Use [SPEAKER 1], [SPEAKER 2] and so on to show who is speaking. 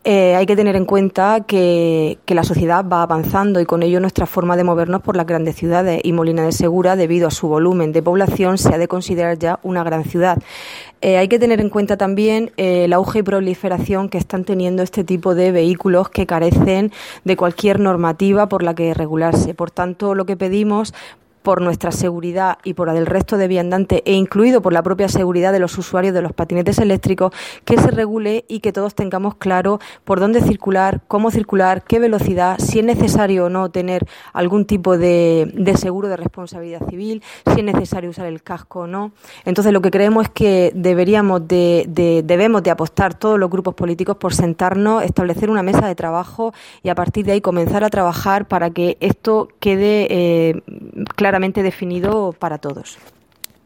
[SPEAKER 1] hay que tener en cuenta que la sociedad va avanzando y con ello nuestra forma de movernos por las grandes ciudades, y Molina de Segura, debido a su volumen de población, se ha de considerar ya una gran ciudad. Hay que tener en cuenta también el auge y proliferación que están teniendo este tipo de vehículos que carecen de cualquier normativa por la que regularse. Por tanto, lo que pedimos, por nuestra seguridad y por la del resto de viandantes, e incluido por la propia seguridad de los usuarios de los patinetes eléctricos, que se regule y que todos tengamos claro por dónde circular, cómo circular, qué velocidad, si es necesario o no tener algún tipo de seguro de responsabilidad civil, si es necesario usar el casco o no. Entonces, lo que creemos es que debemos de apostar todos los grupos políticos por sentarnos, establecer una mesa de trabajo y a partir de ahí comenzar a trabajar para que esto quede claramente definido para todos.